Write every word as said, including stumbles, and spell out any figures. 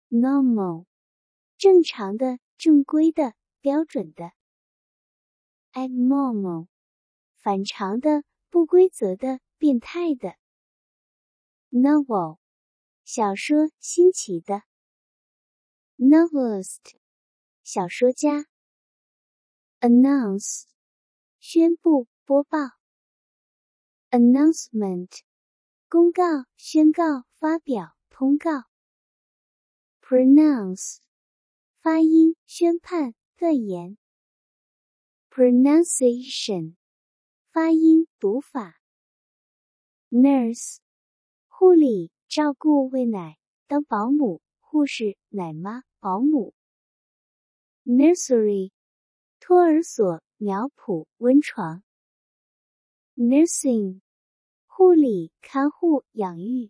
normal 正常的、正规的、标准的。abnormal 反常的、不规则的、变态的。novel 小说，新奇的。novelist 小说家。announce 宣布、播报。announcement 公告、宣告、发表、通告。pronounce 发音、宣判、断言。pronunciation 发音、读法。nurse 护理、照顾、喂奶、当保姆、护士、奶妈、保姆。nursery 托儿所、苗圃、温床。nursing 护理、看护、养育。